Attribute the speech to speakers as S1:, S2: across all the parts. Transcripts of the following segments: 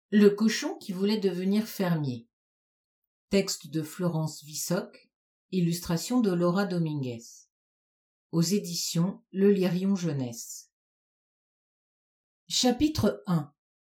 S1: Le cochon qui voulait devenir fermier. Texte de Florence Vissoc, illustration de Laura Dominguez. Aux éditions Le Lyrion Jeunesse. Chapitre 1.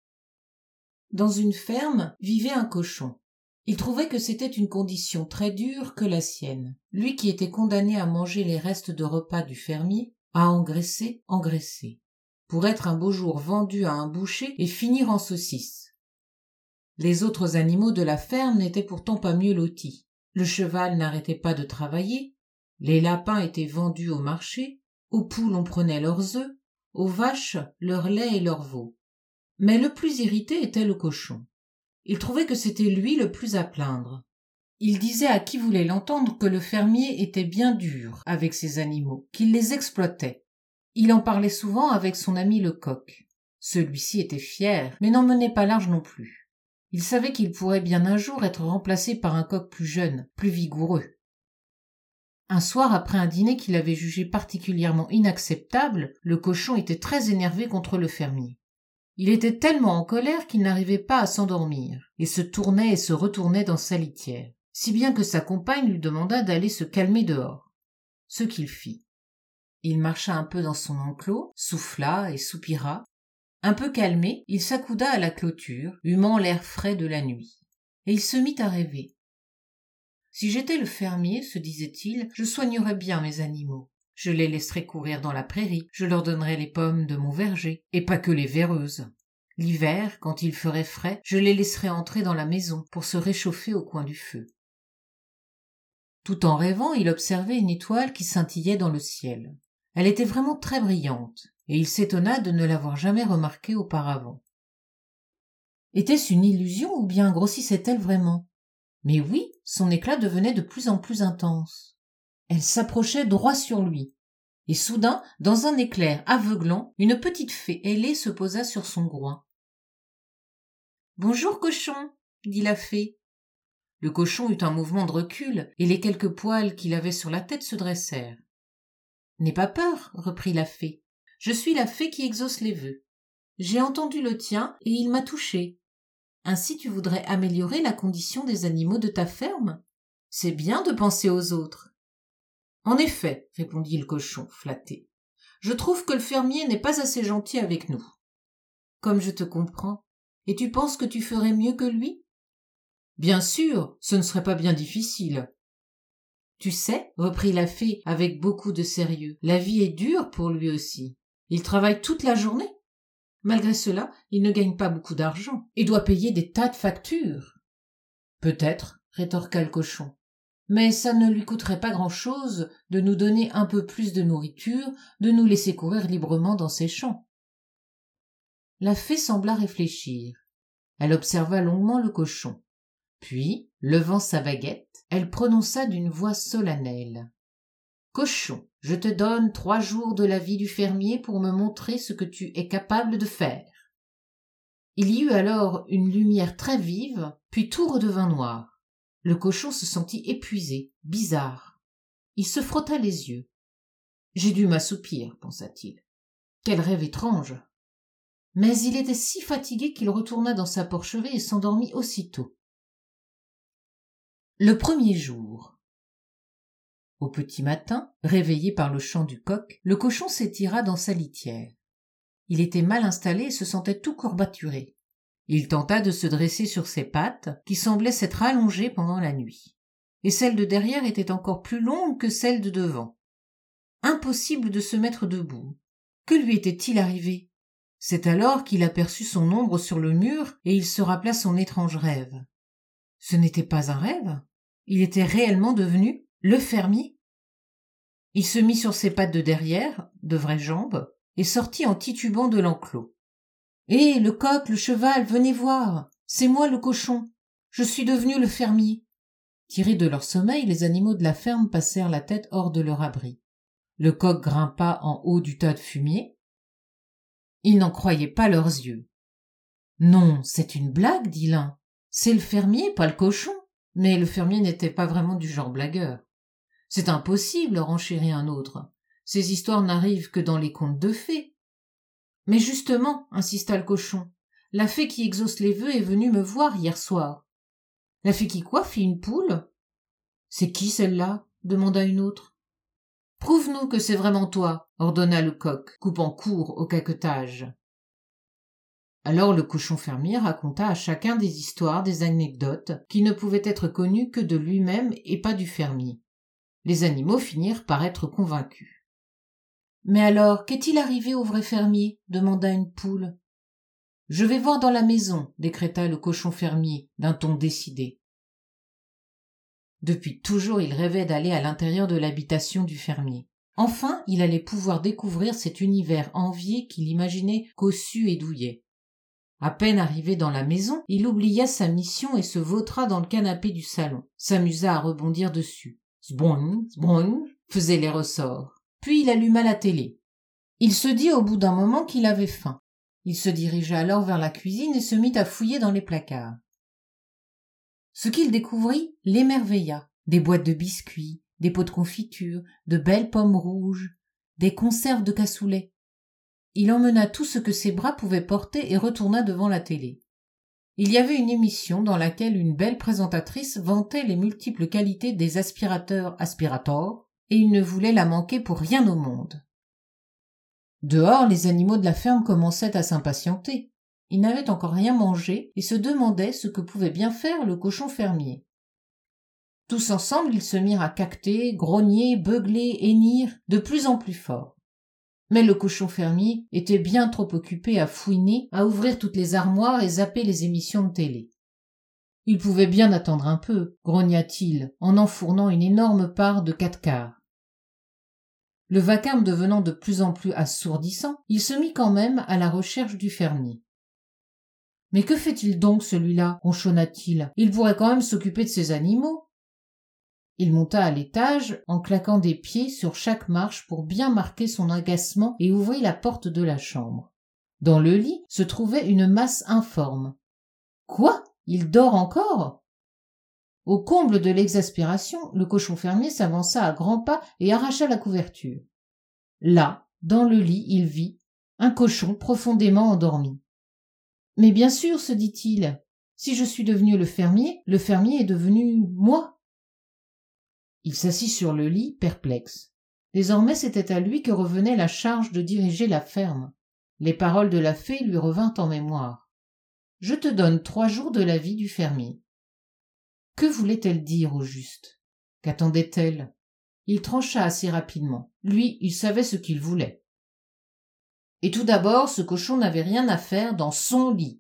S1: Dans une ferme vivait un cochon. Il trouvait que c'était une condition très dure que la sienne. Lui qui était condamné à manger les restes de repas du fermier, à engraisser, pour être un beau jour vendu à un boucher et finir en saucisse. Les autres animaux de la ferme n'étaient pourtant pas mieux lotis. Le cheval n'arrêtait pas de travailler, les lapins étaient vendus au marché, aux poules on prenait leurs œufs, aux vaches leur lait et leurs veaux. Mais le plus irrité était le cochon. Il trouvait que c'était lui le plus à plaindre. Il disait à qui voulait l'entendre que le fermier était bien dur avec ses animaux, qu'il les exploitait. Il en parlait souvent avec son ami le coq. Celui-ci était fier, mais n'en menait pas large non plus. Il savait qu'il pourrait bien un jour être remplacé par un coq plus jeune, plus vigoureux. Un soir, après un dîner qu'il avait jugé particulièrement inacceptable, le cochon était très énervé contre le fermier. Il était tellement en colère qu'il n'arrivait pas à s'endormir, et se tournait et se retournait dans sa litière, si bien que sa compagne lui demanda d'aller se calmer dehors. Ce qu'il fit. Il marcha un peu dans son enclos, souffla et soupira. Un peu calmé, il s'accouda à la clôture, humant l'air frais de la nuit. Et il se mit à rêver. Si j'étais le fermier, se disait-il, je soignerais bien mes animaux. Je les laisserais courir dans la prairie, je leur donnerais les pommes de mon verger, et pas que les véreuses. L'hiver, quand il ferait frais, je les laisserais entrer dans la maison pour se réchauffer au coin du feu. Tout en rêvant, il observait une étoile qui scintillait dans le ciel. Elle était vraiment très brillante, et il s'étonna de ne l'avoir jamais remarquée auparavant. Était-ce une illusion ou bien grossissait-elle vraiment? Mais oui, son éclat devenait de plus en plus intense. Elle s'approchait droit sur lui, et soudain, dans un éclair aveuglant, une petite fée ailée se posa sur son groin. « Bonjour, cochon !» dit la fée. Le cochon eut un mouvement de recul, et les quelques poils qu'il avait sur la tête se dressèrent. « N'aie pas peur, reprit la fée. Je suis la fée qui exauce les vœux. J'ai entendu le tien et il m'a touché. Ainsi tu voudrais améliorer la condition des animaux de ta ferme? C'est bien de penser aux autres. En effet, répondit le cochon, flatté. Je trouve que le fermier n'est pas assez gentil avec nous. Comme je te comprends. Et tu penses que tu ferais mieux que lui? Bien sûr, ce ne serait pas bien difficile. Tu sais, reprit la fée avec beaucoup de sérieux, la vie est dure pour lui aussi. Il travaille toute la journée. Malgré cela, il ne gagne pas beaucoup d'argent et doit payer des tas de factures. Peut-être, rétorqua le cochon, mais ça ne lui coûterait pas grand-chose de nous donner un peu plus de nourriture, de nous laisser courir librement dans ses champs. La fée sembla réfléchir. Elle observa longuement le cochon. Puis, levant sa baguette, elle prononça d'une voix solennelle. « Cochon, je te donne 3 jours de la vie du fermier pour me montrer ce que tu es capable de faire. » Il y eut alors une lumière très vive, puis tout redevint noir. Le cochon se sentit épuisé, bizarre. Il se frotta les yeux. « J'ai dû m'assoupir, pensa-t-il. Quel rêve étrange !» Mais il était si fatigué qu'il retourna dans sa porcherie et s'endormit aussitôt. Le premier jour. Au petit matin, réveillé par le chant du coq, le cochon s'étira dans sa litière. Il était mal installé et se sentait tout courbaturé. Il tenta de se dresser sur ses pattes, qui semblaient s'être allongées pendant la nuit. Et celles de derrière étaient encore plus longues que celles de devant. Impossible de se mettre debout. Que lui était-il arrivé? C'est alors qu'il aperçut son ombre sur le mur et il se rappela son étrange rêve. Ce n'était pas un rêve. Il était réellement devenu le fermier. Il se mit sur ses pattes de derrière, de vraies jambes, et sortit en titubant de l'enclos. « Hé, le coq, le cheval, venez voir. C'est moi le cochon. Je suis devenu le fermier. » Tirés de leur sommeil, les animaux de la ferme passèrent la tête hors de leur abri. Le coq grimpa en haut du tas de fumier. Ils n'en croyaient pas leurs yeux. « Non, c'est une blague, dit l'un. C'est le fermier, pas le cochon. » Mais le fermier n'était pas vraiment du genre blagueur. « C'est impossible, renchérit un autre. Ces histoires n'arrivent que dans les contes de fées. » « Mais justement, insista le cochon, La fée qui exauce les vœux est venue me voir hier soir. La fée qui quoi, fit une poule? C'est qui celle-là? Demanda une autre. Prouve-nous que c'est vraiment toi, ordonna le coq, coupant court au caquetage. Alors le cochon fermier raconta à chacun des histoires, des anecdotes, qui ne pouvaient être connues que de lui-même et pas du fermier. Les animaux finirent par être convaincus. Mais alors, qu'est-il arrivé au vrai fermier? Demanda une poule. Je vais voir dans la maison, décréta le cochon fermier d'un ton décidé. Depuis toujours, il rêvait d'aller à l'intérieur de l'habitation du fermier. Enfin, il allait pouvoir découvrir cet univers envié qu'il imaginait cossu et douillet. À peine arrivé dans la maison, il oublia sa mission et se vautra dans le canapé du salon, s'amusa à rebondir dessus. Zboing, zboing, faisaient les ressorts. Puis il alluma la télé. Il se dit au bout d'un moment qu'il avait faim. Il se dirigea alors vers la cuisine et se mit à fouiller dans les placards. Ce qu'il découvrit l'émerveilla. Des boîtes de biscuits, des pots de confiture, de belles pommes rouges, des conserves de cassoulet. Il emmena tout ce que ses bras pouvaient porter et retourna devant la télé. Il y avait une émission dans laquelle une belle présentatrice vantait les multiples qualités des aspirateurs Aspirator, et il ne voulait la manquer pour rien au monde. Dehors, les animaux de la ferme commençaient à s'impatienter. Ils n'avaient encore rien mangé et se demandaient ce que pouvait bien faire le cochon fermier. Tous ensemble, ils se mirent à caqueter, grogner, beugler, hennir, de plus en plus fort. Mais le cochon fermier était bien trop occupé à fouiner, à ouvrir toutes les armoires et zapper les émissions de télé. Il pouvait bien attendre un peu, grogna-t-il, en enfournant une énorme part de 4/4. Le vacarme devenant de plus en plus assourdissant, il se mit quand même à la recherche du fermier. « Mais que fait-il donc, celui-là » ronchonna-t-il. « Il pourrait quand même s'occuper de ses animaux. » Il monta à l'étage en claquant des pieds sur chaque marche pour bien marquer son agacement et ouvrit la porte de la chambre. Dans le lit se trouvait une masse informe. « Quoi? Il dort encore ?» Au comble de l'exaspération, le cochon fermier s'avança à grands pas et arracha la couverture. Là, dans le lit, il vit un cochon profondément endormi. « Mais bien sûr, se dit-il, si je suis devenu le fermier est devenu moi. » Il s'assit sur le lit, perplexe. Désormais, c'était à lui que revenait la charge de diriger la ferme. Les paroles de la fée lui revinrent en mémoire. « Je te donne 3 jours de la vie du fermier. » Que voulait-elle dire au juste? Qu'attendait-elle? Il trancha assez rapidement. Lui, il savait ce qu'il voulait. Et tout d'abord, ce cochon n'avait rien à faire dans son lit.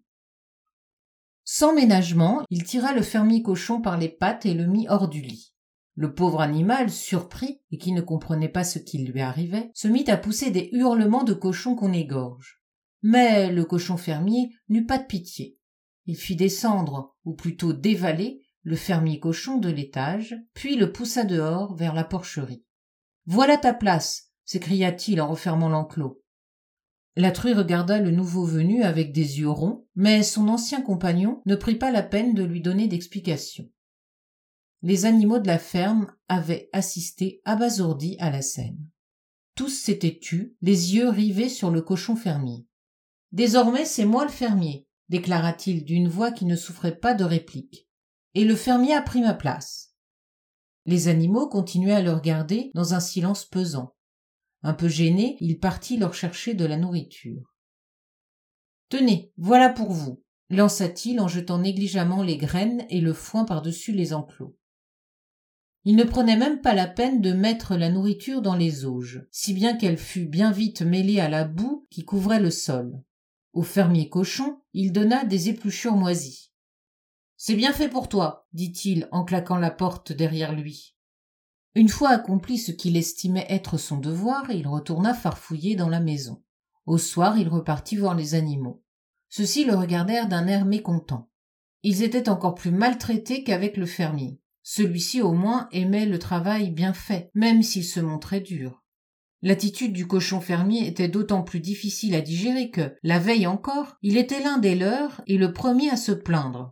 S1: Sans ménagement, il tira le fermier cochon par les pattes et le mit hors du lit. Le pauvre animal, surpris et qui ne comprenait pas ce qui lui arrivait, se mit à pousser des hurlements de cochon qu'on égorge. Mais le cochon fermier n'eut pas de pitié. Il fit descendre, ou plutôt dévaler, le fermier cochon de l'étage, puis le poussa dehors vers la porcherie. « Voilà ta place !» s'écria-t-il en refermant l'enclos. La truie regarda le nouveau venu avec des yeux ronds, mais son ancien compagnon ne prit pas la peine de lui donner d'explication. Les animaux de la ferme avaient assisté abasourdis à la scène. Tous s'étaient tus, les yeux rivés sur le cochon fermier. « Désormais, c'est moi le fermier », déclara-t-il d'une voix qui ne souffrait pas de réplique. « Et le fermier a pris ma place. » Les animaux continuaient à le regarder dans un silence pesant. Un peu gêné, il partit leur chercher de la nourriture. « Tenez, voilà pour vous », lança-t-il en jetant négligemment les graines et le foin par-dessus les enclos. Il ne prenait même pas la peine de mettre la nourriture dans les auges, si bien qu'elle fut bien vite mêlée à la boue qui couvrait le sol. Au fermier cochon, il donna des épluchures moisies. « C'est bien fait pour toi, » dit-il en claquant la porte derrière lui. Une fois accompli ce qu'il estimait être son devoir, il retourna farfouiller dans la maison. Au soir, il repartit voir les animaux. Ceux-ci le regardèrent d'un air mécontent. Ils étaient encore plus maltraités qu'avec le fermier. Celui-ci au moins aimait le travail bien fait, même s'il se montrait dur. L'attitude du cochon fermier était d'autant plus difficile à digérer que, la veille encore, il était l'un des leurs et le premier à se plaindre.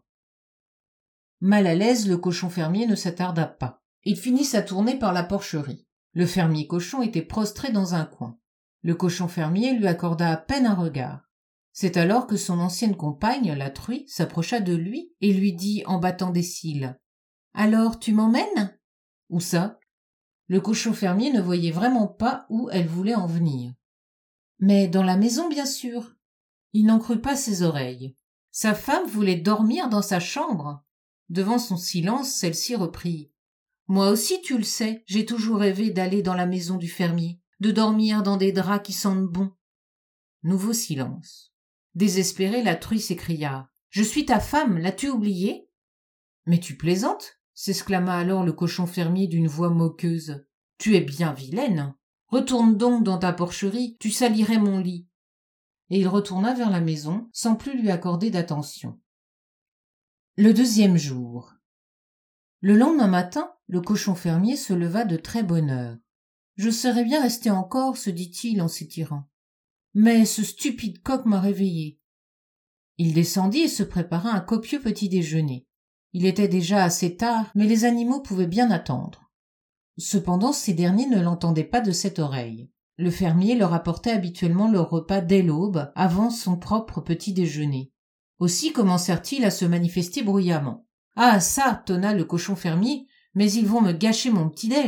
S1: Mal à l'aise, le cochon fermier ne s'attarda pas. Il finit sa tournée par la porcherie. Le fermier cochon était prostré dans un coin. Le cochon fermier lui accorda à peine un regard. C'est alors que son ancienne compagne, la truie, s'approcha de lui et lui dit en battant des cils. « Alors, tu m'emmènes » ?»« Où ça ?» Le cochon fermier ne voyait vraiment pas où elle voulait en venir. « Mais dans la maison, bien sûr. » Il n'en crut pas ses oreilles. Sa femme voulait dormir dans sa chambre. Devant son silence, celle-ci reprit. « Moi aussi, tu le sais, j'ai toujours rêvé d'aller dans la maison du fermier, de dormir dans des draps qui sentent bon. » Nouveau silence. Désespérée, la truie s'écria. « Je suis ta femme, l'as-tu oublié ?»« Mais tu plaisantes ?» s'exclama alors le cochon fermier d'une voix moqueuse. « Tu es bien vilaine. Retourne donc dans ta porcherie, tu salirais mon lit. » Et il retourna vers la maison, sans plus lui accorder d'attention. Le deuxième jour. Le lendemain matin, le cochon fermier se leva de très bonne heure. « Je serais bien resté encore, se dit-il en s'étirant. Mais ce stupide coq m'a réveillé. » Il descendit et se prépara un copieux petit déjeuner. Il était déjà assez tard, mais les animaux pouvaient bien attendre. Cependant, ces derniers ne l'entendaient pas de cette oreille. Le fermier leur apportait habituellement leur repas dès l'aube, avant son propre petit déjeuner. Aussi commencèrent-ils à se manifester bruyamment. « Ah ça !» tonna le cochon fermier, « mais ils vont me gâcher mon petit-déj !»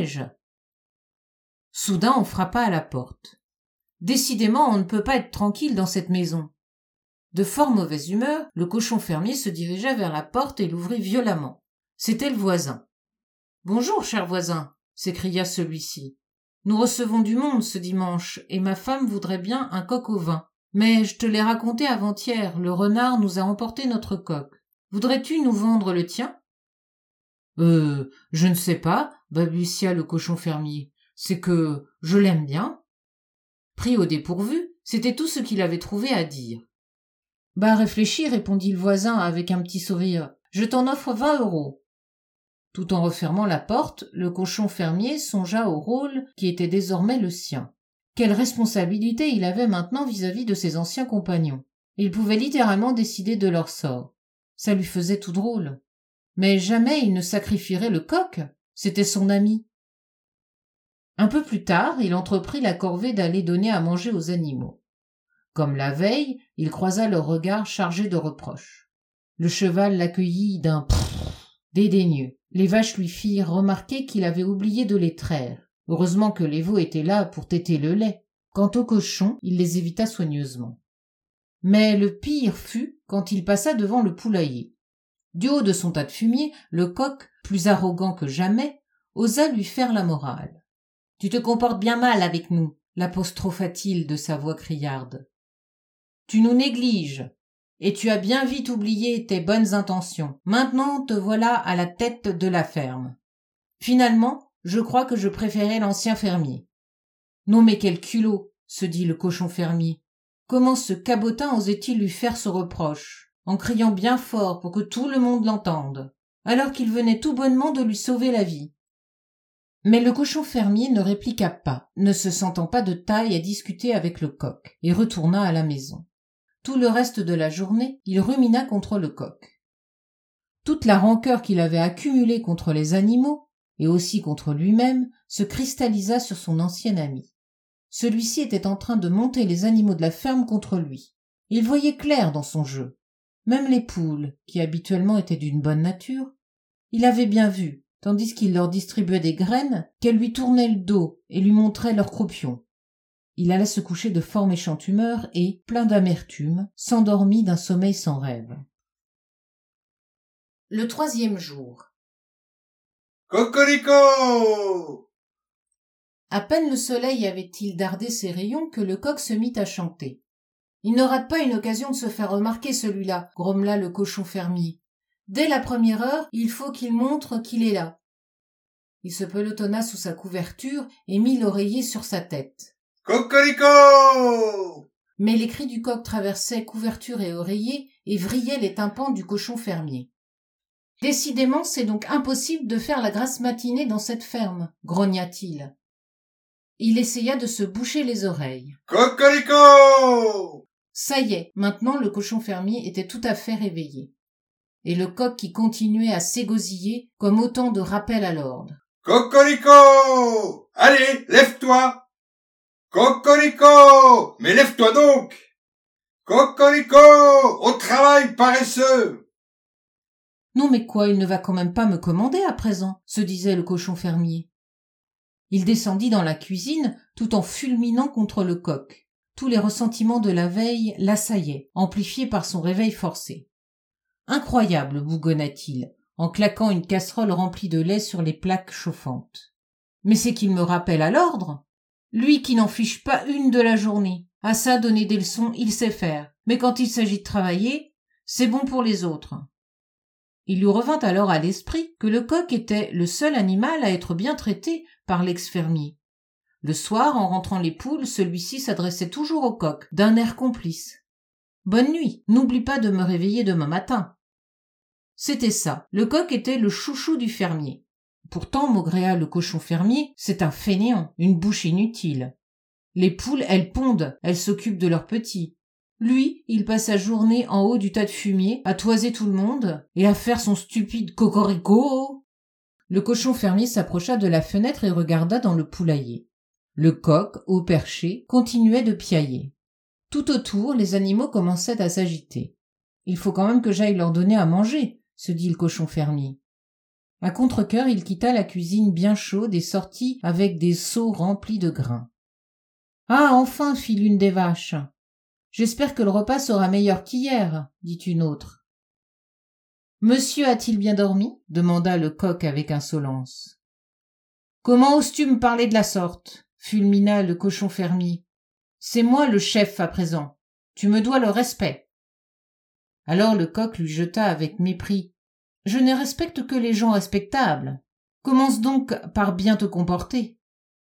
S1: Soudain on frappa à la porte. Décidément, on ne peut pas être tranquille dans cette maison. De fort mauvaise humeur, le cochon fermier se dirigea vers la porte et l'ouvrit violemment. C'était le voisin. « Bonjour, cher voisin !» s'écria celui-ci. « Nous recevons du monde ce dimanche, et ma femme voudrait bien un coq au vin. Mais je te l'ai raconté avant-hier, le renard nous a emporté notre coq. Voudrais-tu nous vendre le tien ?»« Je ne sais pas, » balbutia le cochon fermier. « C'est que je l'aime bien. » Pris au dépourvu, c'était tout ce qu'il avait trouvé à dire. « Bah, réfléchis, » répondit le voisin avec un petit sourire. « Je t'en offre 20 €. » Tout en refermant la porte, le cochon fermier songea au rôle qui était désormais le sien. Quelle responsabilité il avait maintenant vis-à-vis de ses anciens compagnons. Il pouvait littéralement décider de leur sort. Ça lui faisait tout drôle. Mais jamais il ne sacrifierait le coq. C'était son ami. Un peu plus tard, il entreprit la corvée d'aller donner à manger aux animaux. Comme la veille, il croisa leurs regards chargés de reproches. Le cheval l'accueillit d'un prrr dédaigneux. Les vaches lui firent remarquer qu'il avait oublié de les traire. Heureusement que les veaux étaient là pour téter le lait. Quant aux cochons, il les évita soigneusement. Mais le pire fut quand il passa devant le poulailler. Du haut de son tas de fumier, le coq, plus arrogant que jamais, osa lui faire la morale. « Tu te comportes bien mal avec nous, » l'apostropha-t-il de sa voix criarde. « Tu nous négliges, et tu as bien vite oublié tes bonnes intentions. Maintenant te voilà à la tête de la ferme. Finalement, je crois que je préférais l'ancien fermier. »« Non mais quel culot !» se dit le cochon fermier. Comment ce cabotin osait-il lui faire ce reproche, en criant bien fort pour que tout le monde l'entende, alors qu'il venait tout bonnement de lui sauver la vie. Mais le cochon fermier ne répliqua pas, ne se sentant pas de taille à discuter avec le coq, et retourna à la maison. Tout le reste de la journée, il rumina contre le coq. Toute la rancœur qu'il avait accumulée contre les animaux, et aussi contre lui-même, se cristallisa sur son ancien ami. Celui-ci était en train de monter les animaux de la ferme contre lui. Il voyait clair dans son jeu. Même les poules, qui habituellement étaient d'une bonne nature, il avait bien vu, tandis qu'il leur distribuait des graines, qu'elles lui tournaient le dos et lui montraient leurs croupions. Il alla se coucher de fort méchante humeur et, plein d'amertume, s'endormit d'un sommeil sans rêve. Le troisième jour.
S2: Cocorico!
S1: À peine le soleil avait-il dardé ses rayons que le coq se mit à chanter. « Il ne rate pas une occasion de se faire remarquer, celui-là, » grommela le cochon fermier. « Dès la première heure, il faut qu'il montre qu'il est là. » Il se pelotonna sous sa couverture et mit l'oreiller sur sa tête.
S2: « Cocorico !»
S1: Mais les cris du coq traversaient couverture et oreiller et vrillaient les tympans du cochon fermier. « Décidément, c'est donc impossible de faire la grasse matinée dans cette ferme, » grogna-t-il. Il essaya de se boucher les oreilles.
S2: « Cocorico !»
S1: Ça y est, maintenant le cochon fermier était tout à fait réveillé. Et le coq qui continuait à s'égosiller comme autant de rappels à l'ordre.
S2: « Cocorico ! Allez, lève-toi ! Cocorico ! Mais lève-toi donc ! Cocorico! Au travail, paresseux!
S1: Non mais quoi, il ne va quand même pas me commander à présent, se disait le cochon fermier. Il descendit dans la cuisine tout en fulminant contre le coq. Tous les ressentiments de la veille l'assaillaient, amplifiés par son réveil forcé. Incroyable, bougonna-t-il, en claquant une casserole remplie de lait sur les plaques chauffantes. Mais c'est qu'il me rappelle à l'ordre. Lui qui n'en fiche pas une de la journée. À ça, donner des leçons, il sait faire. Mais quand il s'agit de travailler, c'est bon pour les autres. Il lui revint alors à l'esprit que le coq était le seul animal à être bien traité par l'ex-fermier. Le soir, en rentrant les poules, celui-ci s'adressait toujours au coq, d'un air complice. « Bonne nuit, n'oublie pas de me réveiller demain matin. » C'était ça, le coq était le chouchou du fermier. Pourtant, maugréa le cochon fermier, c'est un fainéant, une bouche inutile. Les poules, elles pondent, elles s'occupent de leurs petits. Lui, il passe sa journée en haut du tas de fumier, à toiser tout le monde, et à faire son stupide cocorico. Le cochon fermier s'approcha de la fenêtre et regarda dans le poulailler. Le coq, au perché, continuait de piailler. Tout autour, les animaux commençaient à s'agiter. « Il faut quand même que j'aille leur donner à manger », se dit le cochon fermier. À contre-cœur, il quitta la cuisine bien chaude et sortit avec des seaux remplis de grains. « Ah, enfin, fit l'une des vaches. J'espère que le repas sera meilleur qu'hier, dit une autre. « Monsieur a-t-il bien dormi ?» demanda le coq avec insolence. « Comment oses-tu me parler de la sorte ?» fulmina le cochon fermier. « C'est moi le chef à présent. Tu me dois le respect. » Alors le coq lui jeta avec mépris. « Je ne respecte que les gens respectables. Commence donc par bien te comporter. »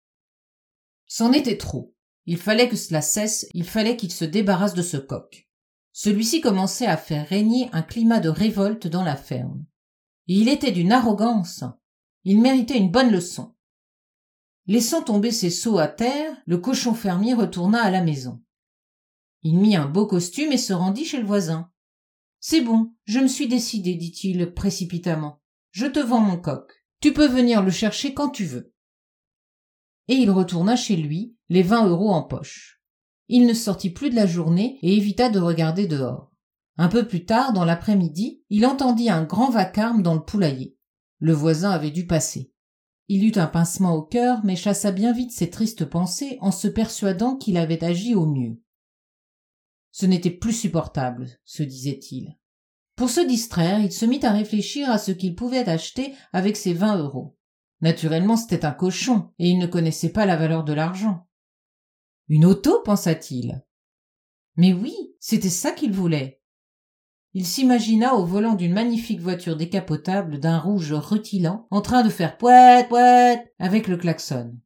S1: C'en était trop. Il fallait que cela cesse, il fallait qu'il se débarrasse de ce coq. Celui-ci commençait à faire régner un climat de révolte dans la ferme. Et il était d'une arrogance. Il méritait une bonne leçon. Laissant tomber ses seaux à terre, le cochon fermier retourna à la maison. Il mit un beau costume et se rendit chez le voisin. « C'est bon, je me suis décidé, dit-il précipitamment. Je te vends mon coq. Tu peux venir le chercher quand tu veux. » Et il retourna chez lui, les 20 € en poche. Il ne sortit plus de la journée et évita de regarder dehors. Un peu plus tard, dans l'après-midi, il entendit un grand vacarme dans le poulailler. Le voisin avait dû passer. Il eut un pincement au cœur, mais chassa bien vite ses tristes pensées en se persuadant qu'il avait agi au mieux. Ce n'était plus supportable, se disait-il. Pour se distraire, il se mit à réfléchir à ce qu'il pouvait acheter avec ses 20 €. Naturellement, c'était un cochon, et il ne connaissait pas la valeur de l'argent. Une auto, pensa-t-il. Mais oui, c'était ça qu'il voulait. Il s'imagina au volant d'une magnifique voiture décapotable d'un rouge rutilant, en train de faire pouet, pouet avec le klaxon.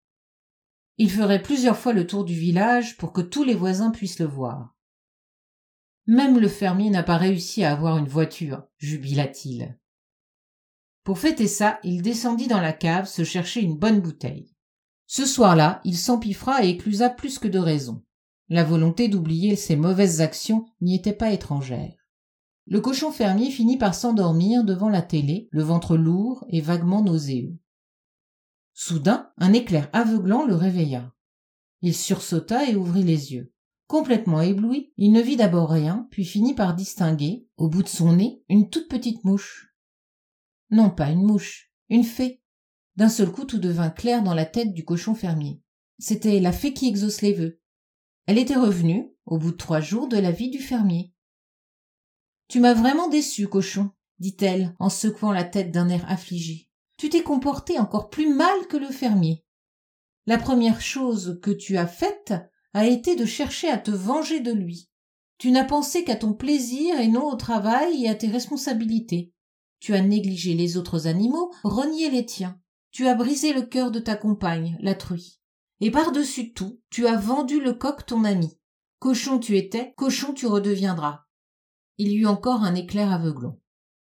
S1: Il ferait plusieurs fois le tour du village pour que tous les voisins puissent le voir. Même le fermier n'a pas réussi à avoir une voiture, jubila-t-il. Pour fêter ça, il descendit dans la cave se chercher une bonne bouteille. Ce soir-là, il s'empiffra et éclusa plus que de raison. La volonté d'oublier ses mauvaises actions n'y était pas étrangère. Le cochon fermier finit par s'endormir devant la télé, le ventre lourd et vaguement nauséeux. Soudain, un éclair aveuglant le réveilla. Il sursauta et ouvrit les yeux. Complètement ébloui, il ne vit d'abord rien, puis finit par distinguer, au bout de son nez, une toute petite mouche. Non pas une mouche, une fée. D'un seul coup, tout devint clair dans la tête du cochon fermier. C'était la fée qui exauce les vœux. Elle était revenue, au bout de 3 jours, de la vie du fermier. « Tu m'as vraiment déçu, cochon, » dit-elle, en secouant la tête d'un air affligé. « Tu t'es comporté encore plus mal que le fermier. La première chose que tu as faite a été de chercher à te venger de lui. Tu n'as pensé qu'à ton plaisir et non au travail et à tes responsabilités. Tu as négligé les autres animaux, renié les tiens. Tu as brisé le cœur de ta compagne, la truie. Et par-dessus tout, tu as vendu le coq ton ami. Cochon tu étais, cochon tu redeviendras. » Il y eut encore un éclair aveuglant.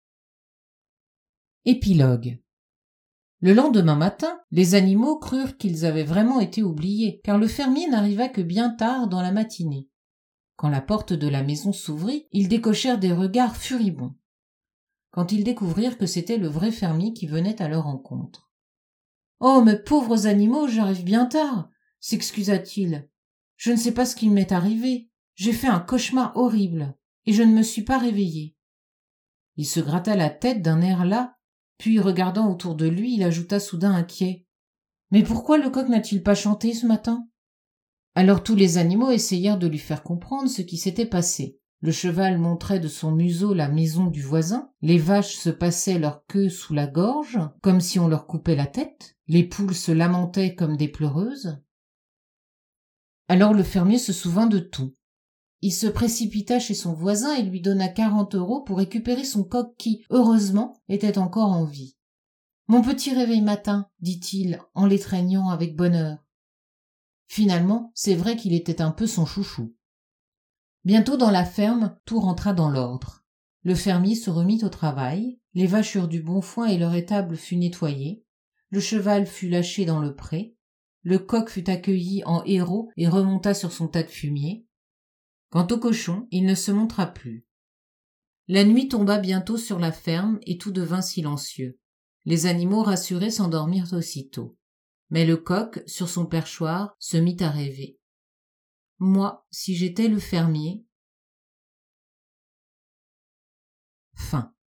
S1: Épilogue. Le lendemain matin, les animaux crurent qu'ils avaient vraiment été oubliés, car le fermier n'arriva que bien tard dans la matinée. Quand la porte de la maison s'ouvrit, ils décochèrent des regards furibonds. Quand ils découvrirent que c'était le vrai fermier qui venait à leur rencontre. « Oh, mes pauvres animaux, j'arrive bien tard !» s'excusa-t-il. « Je ne sais pas ce qu'il m'est arrivé. J'ai fait un cauchemar horrible, et je ne me suis pas réveillé. » Il se gratta la tête d'un air las, puis regardant autour de lui, il ajouta soudain inquiet. « Mais pourquoi le coq n'a-t-il pas chanté ce matin ?» Alors tous les animaux essayèrent de lui faire comprendre ce qui s'était passé. Le cheval montrait de son museau la maison du voisin, les vaches se passaient leur queue sous la gorge, comme si on leur coupait la tête, les poules se lamentaient comme des pleureuses. Alors le fermier se souvint de tout. Il se précipita chez son voisin et lui donna 40 € pour récupérer son coq qui, heureusement, était encore en vie. « Mon petit réveil matin, dit-il, en l'étreignant avec bonheur. » Finalement, c'est vrai qu'il était un peu son chouchou. Bientôt dans la ferme, tout rentra dans l'ordre. Le fermier se remit au travail, les vaches eurent du bon foin et leur étable fut nettoyée, le cheval fut lâché dans le pré, le coq fut accueilli en héros et remonta sur son tas de fumier. Quant au cochon, il ne se montra plus. La nuit tomba bientôt sur la ferme et tout devint silencieux. Les animaux rassurés s'endormirent aussitôt. Mais le coq, sur son perchoir, se mit à rêver. Moi, si j'étais le fermier. Fin.